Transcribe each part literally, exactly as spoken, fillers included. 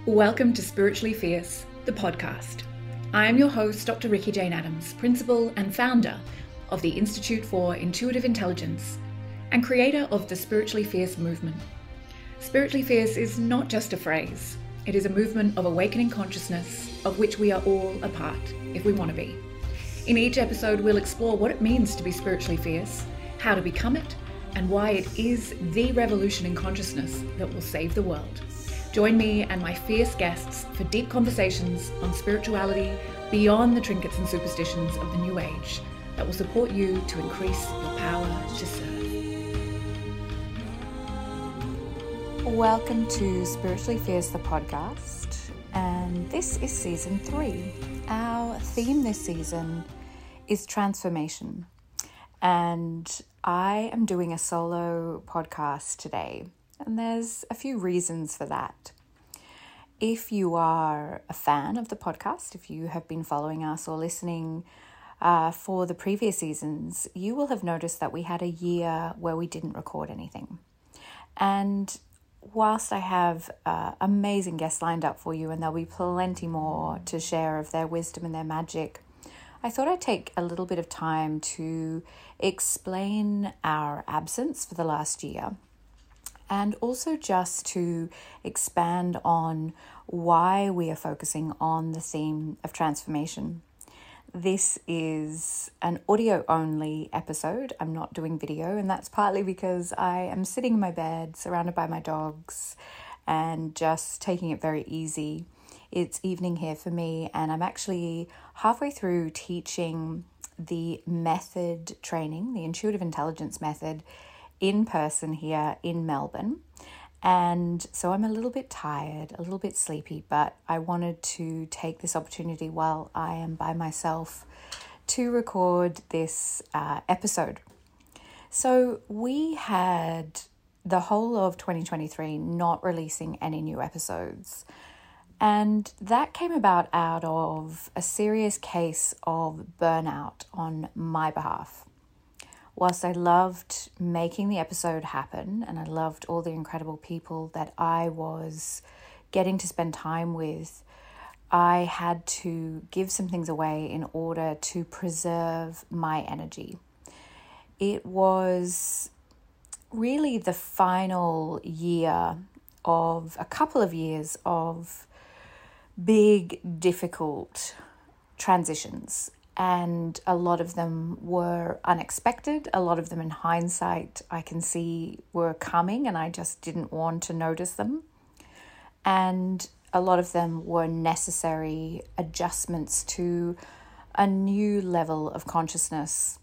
Welcome to Spiritually Fierce, the podcast. I am your host, Doctor Rikki Jane Adams, principal and founder of the Institute for Intuitive Intelligence and creator of the Spiritually Fierce movement. Spiritually Fierce is not just a phrase. It is a movement of awakening consciousness of which we are all a part, if we want to be. In each episode, we'll explore what it means to be spiritually fierce, how to become it, and why it is the revolution in consciousness that will save the world. Join me and my fierce guests for deep conversations on spirituality beyond the trinkets and superstitions of the New Age that will support you to increase your power to serve. Welcome to Spiritually Fierce, the podcast, and this is season three. Our theme this season is transformation, and I am doing a solo podcast today. And there's a few reasons for that. If you are a fan of the podcast, if you have been following us or listening uh, for the previous seasons, you will have noticed that we had a year where we didn't record anything. And whilst I have uh, amazing guests lined up for you, and there'll be plenty more to share of their wisdom and their magic, I thought I'd take a little bit of time to explain our absence for the last year. And also just to expand on why we are focusing on the theme of transformation. This is an audio-only episode. I'm not doing video, and that's partly because I am sitting in my bed, surrounded by my dogs, and just taking it very easy. It's evening here for me, and I'm actually halfway through teaching the method training, the intuitive intelligence method, in person here in Melbourne. And so I'm a little bit tired, a little bit sleepy, but I wanted to take this opportunity while I am by myself to record this uh, episode. So we had the whole of twenty twenty-three not releasing any new episodes. And that came about out of a serious case of burnout on my behalf. Whilst I loved making the episode happen and I loved all the incredible people that I was getting to spend time with, I had to give some things away in order to preserve my energy. It was really the final year of a couple of years of big, difficult transitions. And a lot of them were unexpected. A lot of them in hindsight, I can see were coming and I just didn't want to notice them. And a lot of them were necessary adjustments to a new level of consciousness.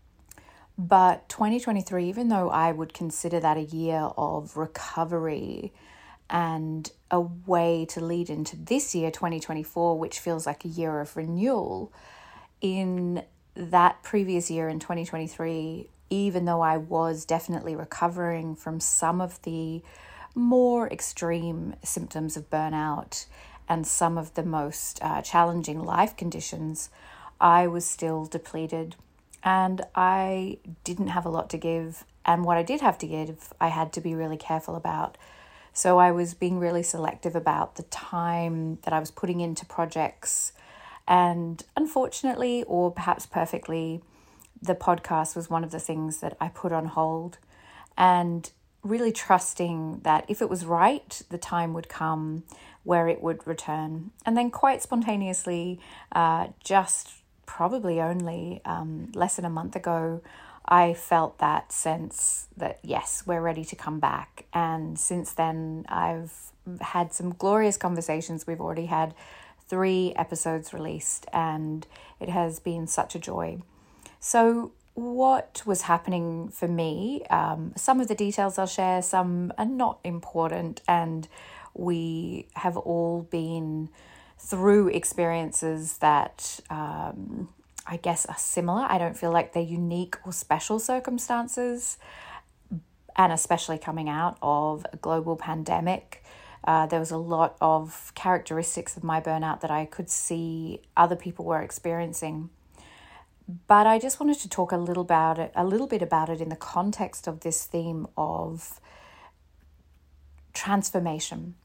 But twenty twenty-three, even though I would consider that a year of recovery and a way to lead into this year, twenty twenty-four, which feels like a year of renewal, in that previous year in twenty twenty-three, even though I was definitely recovering from some of the more extreme symptoms of burnout and some of the most uh, challenging life conditions, I was still depleted and I didn't have a lot to give. And what I did have to give, I had to be really careful about. So I was being really selective about the time that I was putting into projects. And unfortunately, or perhaps perfectly, the podcast was one of the things that I put on hold, and really trusting that if it was right, the time would come where it would return. And then quite spontaneously, uh, just probably only um, less than a month ago, I felt that sense that, yes, we're ready to come back. And since then, I've had some glorious conversations. We've already had three episodes released, and it has been such a joy. So what was happening for me, um, some of the details I'll share, some are not important, and we have all been through experiences that um, I guess are similar. I don't feel like they're unique or special circumstances, and especially coming out of a global pandemic. Uh, there was a lot of characteristics of my burnout that I could see other people were experiencing. But I just wanted to talk a little about it, a little bit about it in the context of this theme of transformation.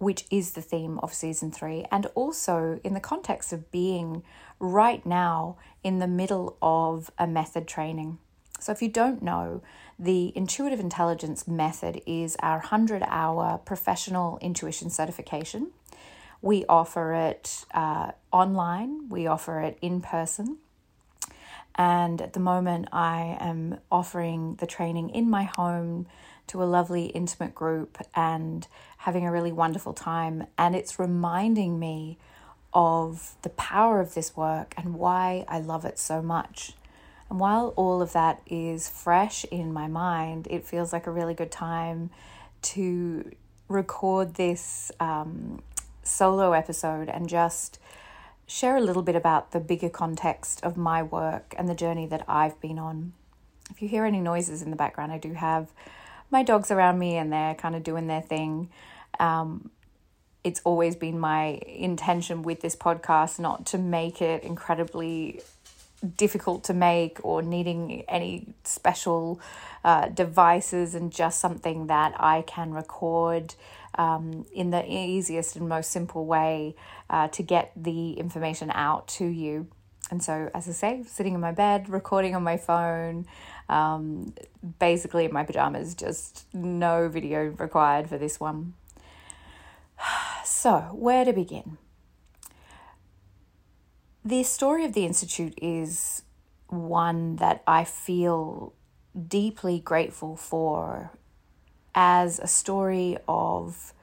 which is the theme of season three, and also in the context of being right now in the middle of a method training. So if you don't know, the Intuitive Intelligence Method is our one hundred hour professional intuition certification. We offer it uh, online, we offer it in person. And at the moment, I am offering the training in my home to a lovely intimate group and having a really wonderful time. And it's reminding me of the power of this work and why I love it so much. And while all of that is fresh in my mind, it feels like a really good time to record this um, solo episode and just share a little bit about the bigger context of my work and the journey that I've been on. If you hear any noises in the background, I do have my dogs around me and they're kind of doing their thing. Um, it's always been my intention with this podcast not to make it incredibly difficult to make or needing any special uh, devices, and just something that I can record um, in the easiest and most simple way uh, to get the information out to you. And so, as I say, sitting in my bed, recording on my phone, um, basically in my pajamas, just no video required for this one. So, where to begin? The story of the Institute is one that I feel deeply grateful for as a story of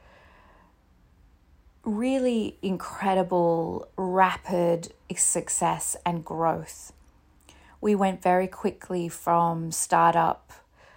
really incredible, rapid success and growth. We went very quickly from startup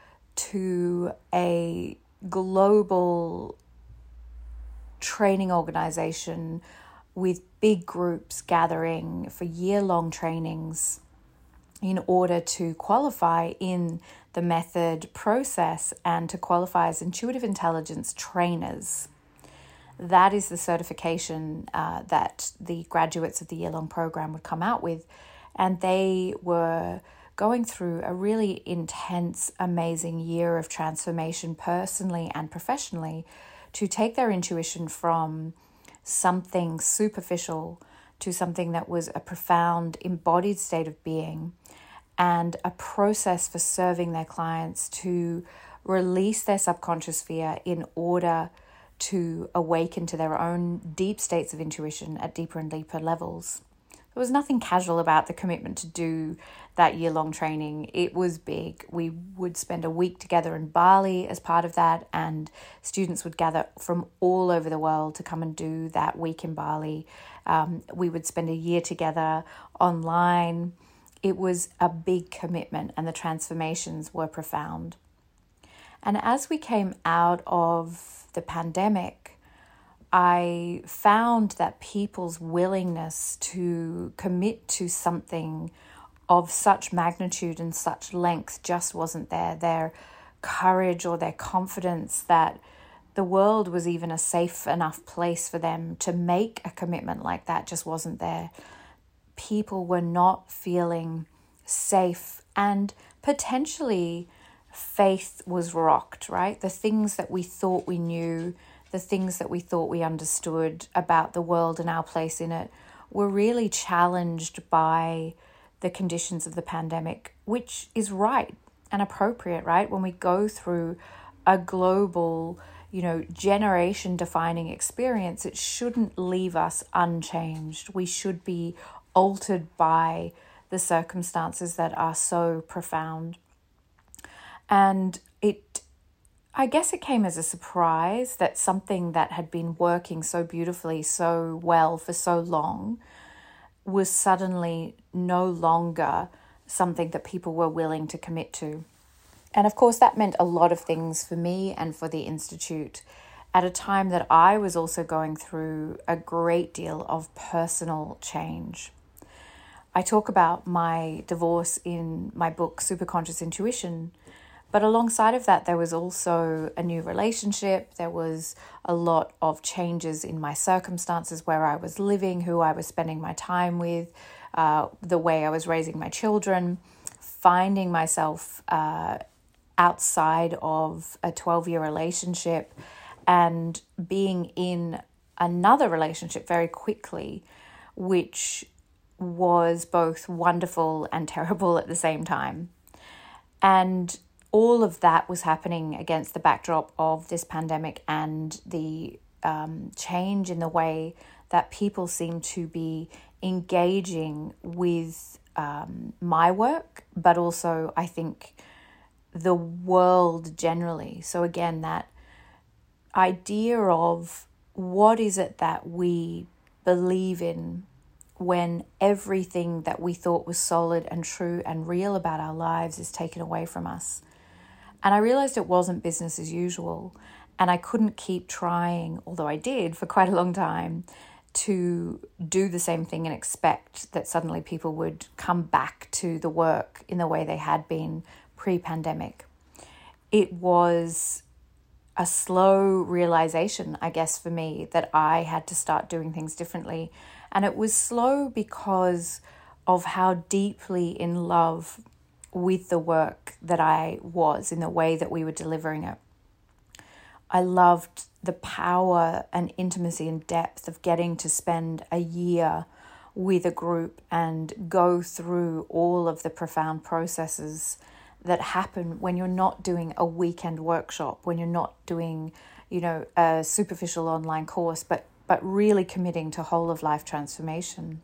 to a global training organization with big groups gathering for year-long trainings in order to qualify in the method process and to qualify as intuitive intelligence trainers. That is the certification uh, that the graduates of the year-long program would come out with. And they were going through a really intense, amazing year of transformation personally and professionally to take their intuition from something superficial to something that was a profound embodied state of being, and a process for serving their clients to release their subconscious fear in order to awaken to their own deep states of intuition at deeper and deeper levels. There was nothing casual about the commitment to do that year-long training. It was big. We would spend a week together in Bali as part of that, and students would gather from all over the world to come and do that week in Bali. Um, we would spend a year together online. It was a big commitment, and the transformations were profound. And as we came out of the pandemic, I found that people's willingness to commit to something of such magnitude and such length just wasn't there. Their courage or their confidence that the world was even a safe enough place for them to make a commitment like that just wasn't there. People were not feeling safe, and potentially faith was rocked, right? The things that we thought we knew, the things that we thought we understood about the world and our place in it were really challenged by the conditions of the pandemic, which is right and appropriate, right? When we go through a global, you know, generation-defining experience, it shouldn't leave us unchanged. We should be altered by the circumstances that are so profound. And it I guess it came as a surprise that something that had been working so beautifully, so well for so long was suddenly no longer something that people were willing to commit to. And of course, that meant a lot of things for me and for the Institute at a time that I was also going through a great deal of personal change. I talk about my divorce in my book, Superconscious Intuition. But alongside of that, there was also a new relationship. There was a lot of changes in my circumstances, where I was living, who I was spending my time with, uh, the way I was raising my children, finding myself uh, outside of a twelve-year relationship and being in another relationship very quickly, which was both wonderful and terrible at the same time. And all of that was happening against the backdrop of this pandemic and the um, change in the way that people seem to be engaging with um, my work, but also I think the world generally. So again, that idea of what is it that we believe in when everything that we thought was solid and true and real about our lives is taken away from us. And I realized it wasn't business as usual, and I couldn't keep trying, although I did for quite a long time, to do the same thing and expect that suddenly people would come back to the work in the way they had been pre-pandemic. It was a slow realization, I guess, for me, that I had to start doing things differently. And it was slow because of how deeply in love with the work that I was in the way that we were delivering it. I loved the power and intimacy and depth of getting to spend a year with a group and go through all of the profound processes that happen when you're not doing a weekend workshop, when you're not doing, you know, a superficial online course, but but really committing to whole of life transformation.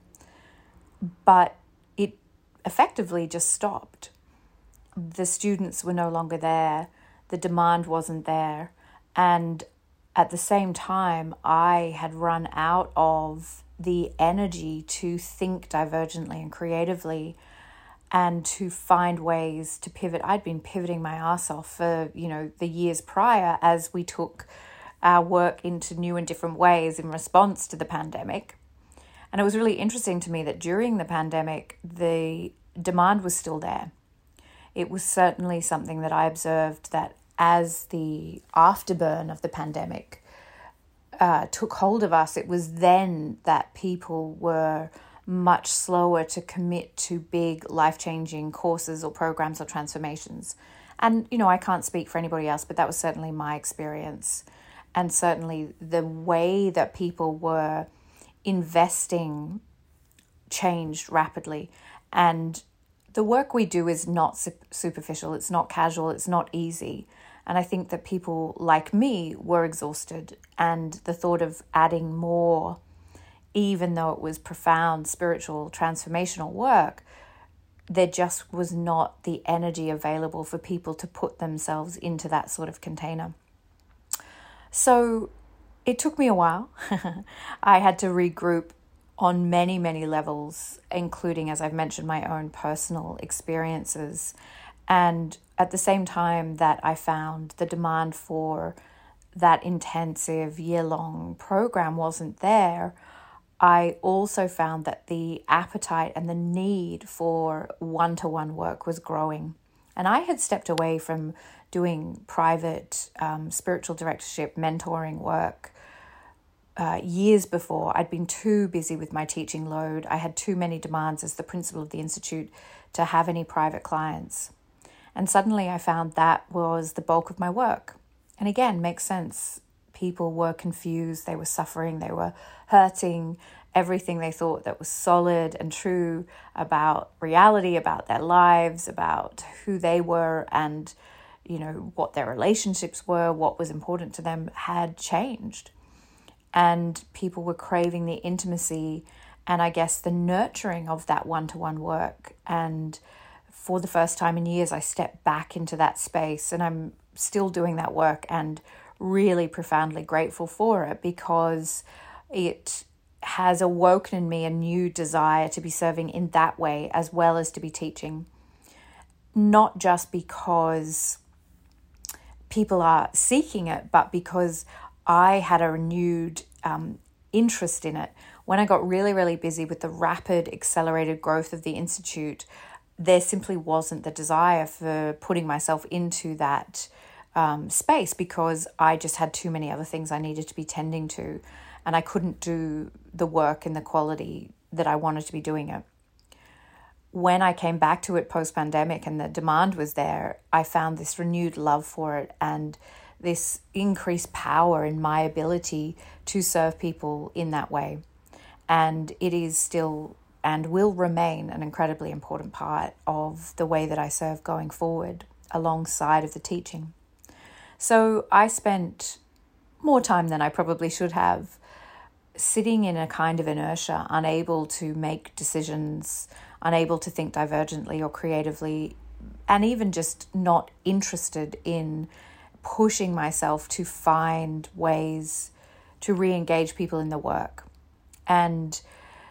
But it effectively just stopped. The students were no longer there. The demand wasn't there. And at the same time, I had run out of the energy to think divergently and creatively and to find ways to pivot. I'd been pivoting my ass off for, you know, the years prior as we took our work into new and different ways in response to the pandemic. And it was really interesting to me that during the pandemic, the demand was still there. It was certainly something that I observed that as the afterburn of the pandemic uh, took hold of us, it was then that people were much slower to commit to big life-changing courses or programs or transformations. And, you know, I can't speak for anybody else, but that was certainly my experience. And certainly the way that people were investing changed rapidly. And the work we do is not superficial, it's not casual, it's not easy. And I think that people like me were exhausted, and the thought of adding more, even though it was profound spiritual transformational work, there just was not the energy available for people to put themselves into that sort of container. So it took me a while. I had to regroup on many, many levels, including, as I've mentioned, my own personal experiences. And at the same time that I found the demand for that intensive year-long program wasn't there, I also found that the appetite and the need for one-to-one work was growing. And I had stepped away from doing private um, spiritual directorship, mentoring work uh, years before. I'd been too busy with my teaching load. I had too many demands as the principal of the Institute to have any private clients. And suddenly I found that was the bulk of my work. And again, makes sense. People were confused, they were suffering, they were hurting. Everything they thought that was solid and true about reality, about their lives, about who they were and, you know, what their relationships were, what was important to them, had changed. And people were craving the intimacy and I guess the nurturing of that one-to-one work. And for the first time in years, I stepped back into that space, and I'm still doing that work and really profoundly grateful for it, because it has awoken in me a new desire to be serving in that way as well as to be teaching. Not just because people are seeking it, but because I had a renewed um, interest in it. When I got really, really busy with the rapid accelerated growth of the Institute, there simply wasn't the desire for putting myself into that um, space, because I just had too many other things I needed to be tending to, and I couldn't do the work in the quality that I wanted to be doing it. When I came back to it post-pandemic and the demand was there, I found this renewed love for it and this increased power in my ability to serve people in that way. And it is still and will remain an incredibly important part of the way that I serve going forward, alongside of the teaching. So I spent more time than I probably should have sitting in a kind of inertia, unable to make decisions, unable to think divergently or creatively, and even just not interested in pushing myself to find ways to re-engage people in the work. And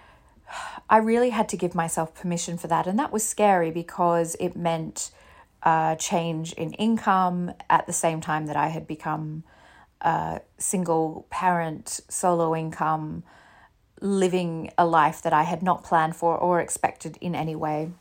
I really had to give myself permission for that. And that was scary because it meant a change in income at the same time that I had become a single parent, solo income, living a life that I had not planned for or expected in any way.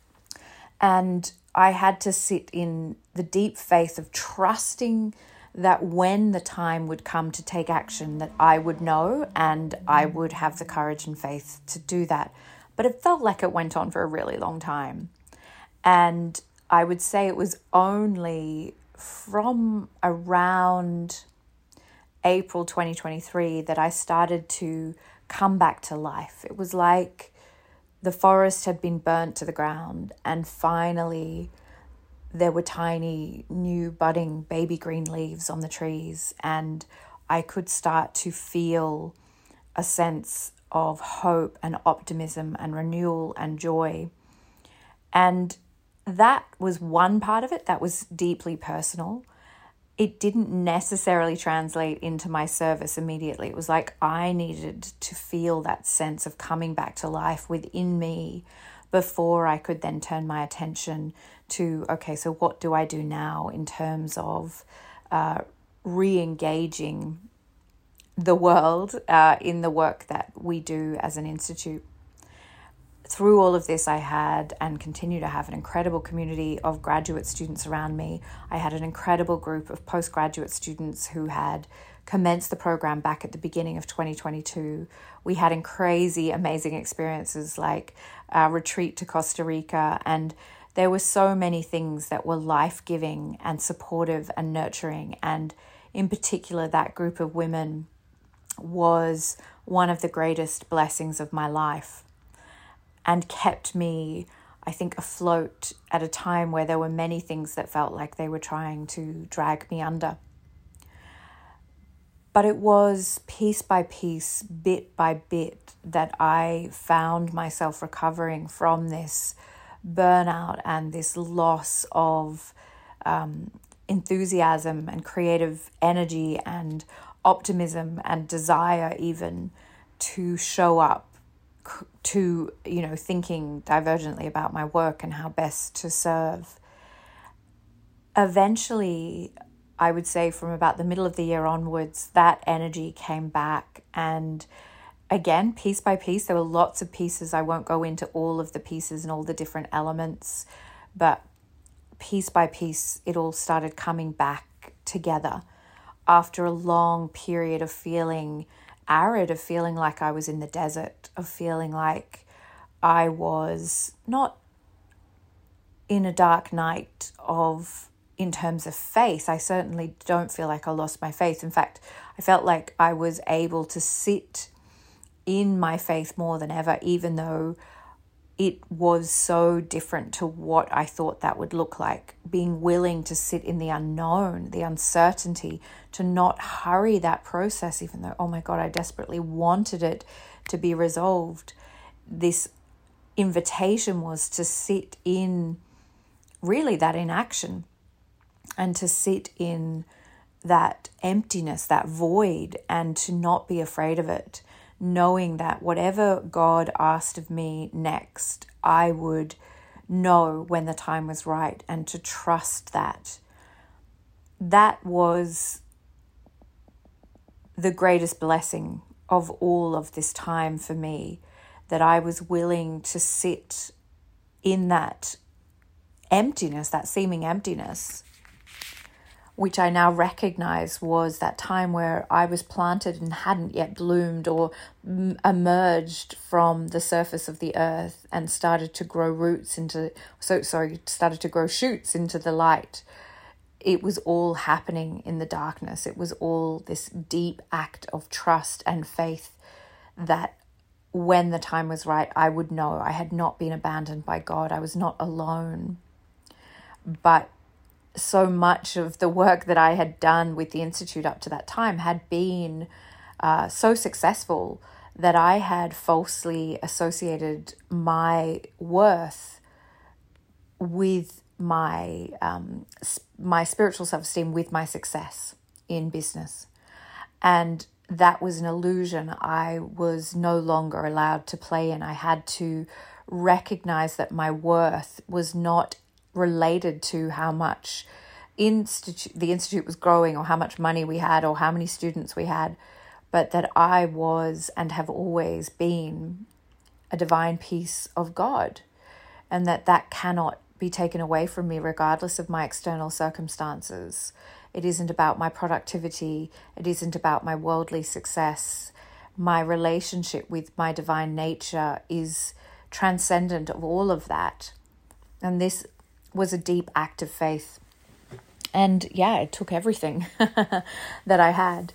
And I had to sit in the deep faith of trusting that when the time would come to take action, that I would know and I would have the courage and faith to do that. But it felt like it went on for a really long time. And I would say it was only from around April twenty twenty-three that I started to come back to life. It was like the forest had been burnt to the ground, and finally there were tiny new budding baby green leaves on the trees, and I could start to feel a sense of hope and optimism and renewal and joy. And that was one part of it that was deeply personal. It didn't necessarily translate into my service immediately. It was like I needed to feel that sense of coming back to life within me before I could then turn my attention to, okay, so what do I do now in terms of uh, re-engaging the world uh, in the work that we do as an institute. Through all of this, I had and continue to have an incredible community of graduate students around me. I had an incredible group of postgraduate students who had commenced the program back at the beginning of twenty twenty-two. We had in crazy, amazing experiences like a retreat to Costa Rica, and there were so many things that were life-giving and supportive and nurturing. And in particular, that group of women was one of the greatest blessings of my life, and kept me, I think, afloat at a time where there were many things that felt like they were trying to drag me under. But it was piece by piece, bit by bit, that I found myself recovering from this burnout and this loss of um, enthusiasm and creative energy and optimism and desire even to show up, to, you know, thinking divergently about my work and how best to serve. Eventually, I would say from about the middle of the year onwards, that energy came back. And again, piece by piece, there were lots of pieces. I won't go into all of the pieces and all the different elements, but piece by piece, it all started coming back together after a long period of feeling arid, of feeling like I was in the desert, of feeling like I was not in a dark night of, in terms of faith. I certainly don't feel like I lost my faith. In fact, I felt like I was able to sit in my faith more than ever, even though it was so different to what I thought that would look like. Being willing to sit in the unknown, the uncertainty, to not hurry that process, even though, oh my God, I desperately wanted it to be resolved. This invitation was to sit in really that inaction, and to sit in that emptiness, that void, and to not be afraid of it, knowing that whatever God asked of me next, I would know when the time was right, and to trust that. That was the greatest blessing of all of this time for me, that I was willing to sit in that emptiness, that seeming emptiness, which I now recognize was that time where I was planted and hadn't yet bloomed or m- emerged from the surface of the earth and started to grow roots into, so sorry, started to grow shoots into the light. it was all happening in the darkness. It was all this deep act of trust and faith that when the time was right, I would know I had not been abandoned by God. I was not alone. But so much of the work that I had done with the Institute up to that time had been uh, so successful that I had falsely associated my worth with my um, my spiritual self-esteem with my success in business. And that was an illusion I was no longer allowed to play in. I had to recognize that my worth was not related to how much institute the institute was growing, or how much money we had, or how many students we had, but that I was and have always been a divine piece of God, and that that cannot be taken away from me regardless of my external circumstances. It isn't about my productivity. It isn't about my worldly success. My relationship with my divine nature is transcendent of all of that. And this was a deep act of faith. And yeah, it took everything that I had.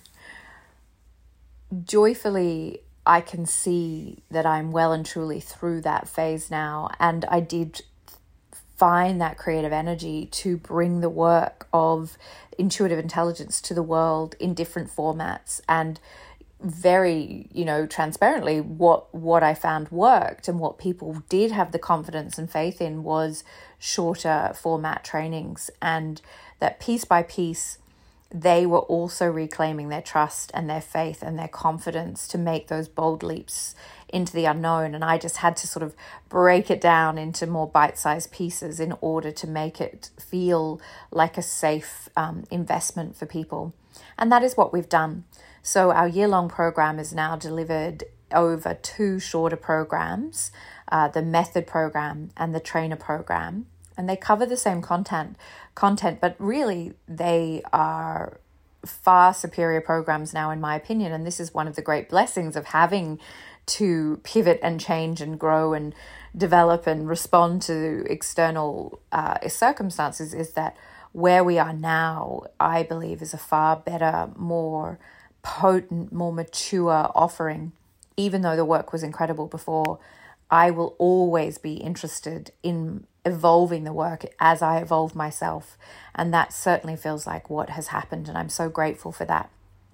Joyfully, I can see that I'm well and truly through that phase now. And I did find that creative energy to bring the work of intuitive intelligence to the world in different formats, and very, you know, transparently what what I found worked and what people did have the confidence and faith in was shorter format trainings, and that piece by piece they were also reclaiming their trust and their faith and their confidence to make those bold leaps into the unknown. And I just had to sort of break it down into more bite-sized pieces in order to make it feel like a safe um, investment for people. And that is what we've done. So our year-long program is now delivered over two shorter programs, uh, the method program and the trainer program. And they cover the same content, content, but really they are far superior programs now, in my opinion. And this is one of the great blessings of having to pivot and change and grow and develop and respond to external uh, circumstances, is that where we are now, I believe, is a far better, more potent, more mature offering. Even though the work was incredible before, I will always be interested in evolving the work as I evolve myself. And that certainly feels like what has happened. And I'm so grateful for that.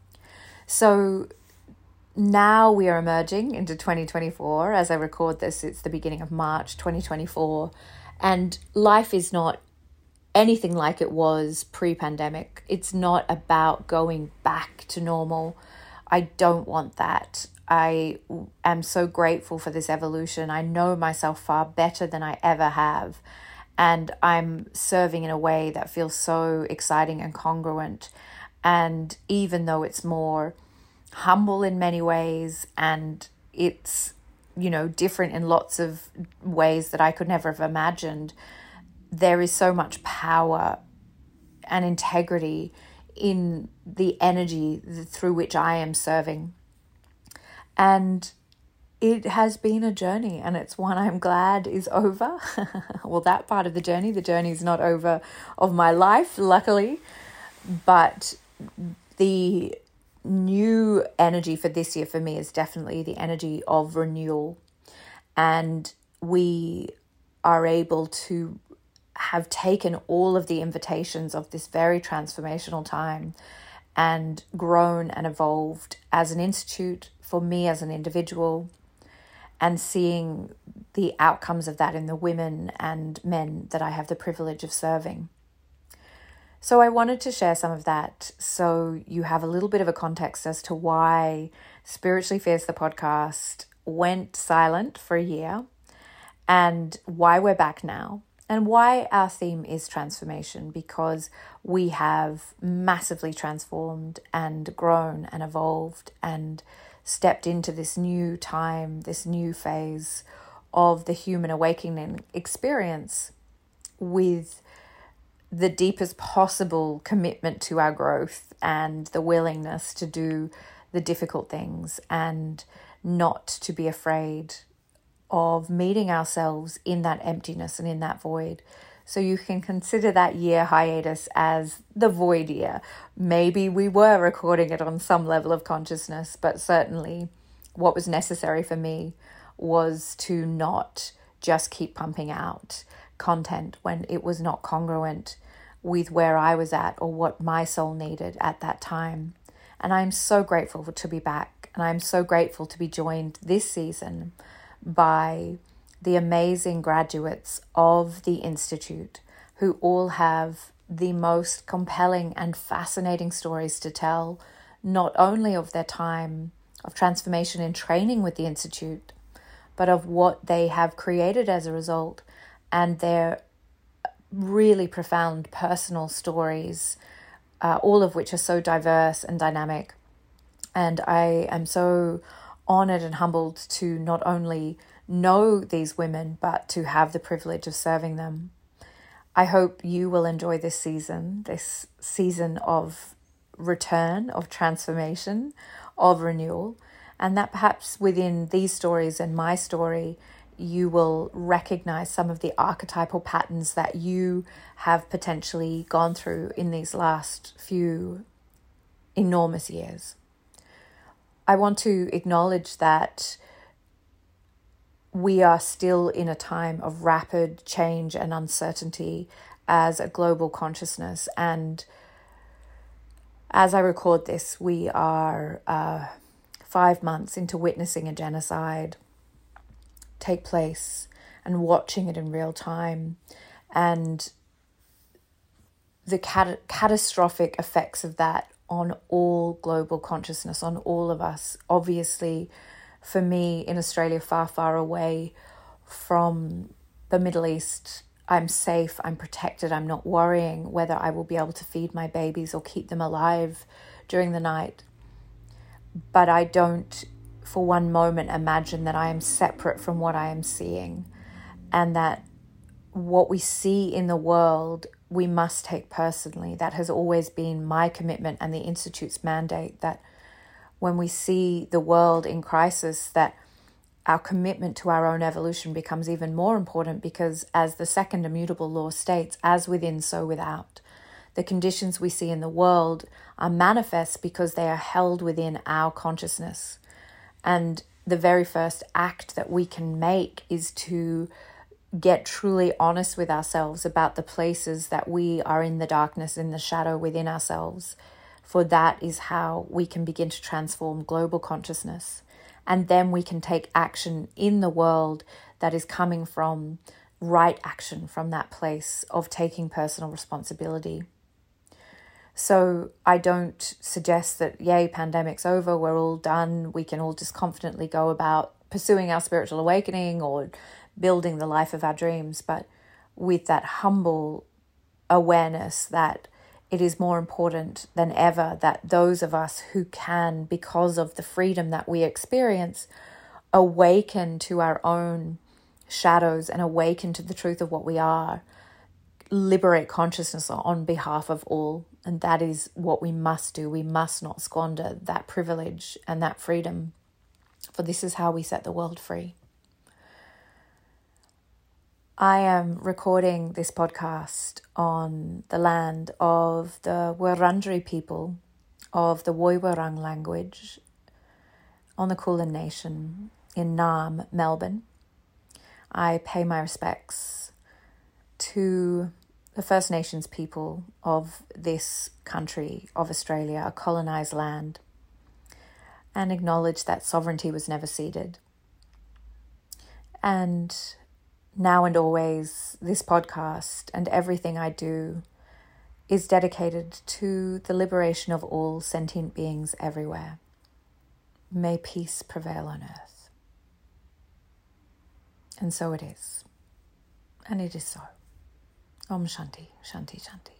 So now we are emerging into twenty twenty-four. As I record this, it's the beginning of March twenty twenty-four. And life is not anything like it was pre-pandemic. It's not about going back to normal. I don't want that. I am so grateful for this evolution. I know myself far better than I ever have. And I'm serving in a way that feels so exciting and congruent. And even though it's more humble in many ways, and it's, you know, different in lots of ways that I could never have imagined, there is so much power and integrity in the energy through which I am serving. And it has been a journey, and it's one I'm glad is over. Well, that part of the journey, the journey is not over of my life, luckily. But the new energy for this year for me is definitely the energy of renewal. And we are able to have taken all of the invitations of this very transformational time and grown and evolved as an institute, for me as an individual, and seeing the outcomes of that in the women and men that I have the privilege of serving. So I wanted to share some of that so you have a little bit of a context as to why Spiritually Fierce, the podcast, went silent for a year, and why we're back now, and why our theme is transformation, because we have massively transformed and grown and evolved and stepped into this new time, this new phase of the human awakening experience with the deepest possible commitment to our growth and the willingness to do the difficult things and not to be afraid of meeting ourselves in that emptiness and in that void. So you can consider that year hiatus as the void year. Maybe we were recording it on some level of consciousness, but certainly what was necessary for me was to not just keep pumping out content when it was not congruent with where I was at or what my soul needed at that time. And I'm so grateful to be back, and I'm so grateful to be joined this season by the amazing graduates of the Institute, who all have the most compelling and fascinating stories to tell, not only of their time of transformation and training with the Institute, but of what they have created as a result, and their really profound personal stories, uh, all of which are so diverse and dynamic. And I am so honored and humbled to not only know these women, but to have the privilege of serving them. I hope you will enjoy this season, this season of return, of transformation, of renewal, and that perhaps within these stories and my story, you will recognize some of the archetypal patterns that you have potentially gone through in these last few enormous years. I want to acknowledge that we are still in a time of rapid change and uncertainty as a global consciousness. And as I record this, we are uh, five months into witnessing a genocide take place and watching it in real time. And the cat- catastrophic effects of that on all global consciousness, on all of us. Obviously, for me in Australia, far, far away from the Middle East, I'm safe, I'm protected, I'm not worrying whether I will be able to feed my babies or keep them alive during the night. But I don't for one moment imagine that I am separate from what I am seeing, and that what we see in the world we must take personally. That has always been my commitment and the Institute's mandate, that when we see the world in crisis, that our commitment to our own evolution becomes even more important, because as the second immutable law states, as within, so without. The conditions we see in the world are manifest because they are held within our consciousness. And the very first act that we can make is to get truly honest with ourselves about the places that we are in the darkness, in the shadow within ourselves. For that is how we can begin to transform global consciousness. And then we can take action in the world that is coming from right action, from that place of taking personal responsibility. So I don't suggest that, yay, pandemic's over, we're all done, we can all just confidently go about pursuing our spiritual awakening or building the life of our dreams, but with that humble awareness that it is more important than ever that those of us who can, because of the freedom that we experience, awaken to our own shadows and awaken to the truth of what we are, liberate consciousness on behalf of all. And that is what we must do. We must not squander that privilege and that freedom, for this is how we set the world free. I am recording this podcast on the land of the Wurundjeri people of the Woiwurrung language on the Kulin Nation in Naarm, Melbourne. I pay my respects to the First Nations people of this country of Australia, a colonised land, and acknowledge that sovereignty was never ceded. And now and always, this podcast and everything I do is dedicated to the liberation of all sentient beings everywhere. May peace prevail on earth. And so it is. And it is so. Om Shanti, Shanti, Shanti.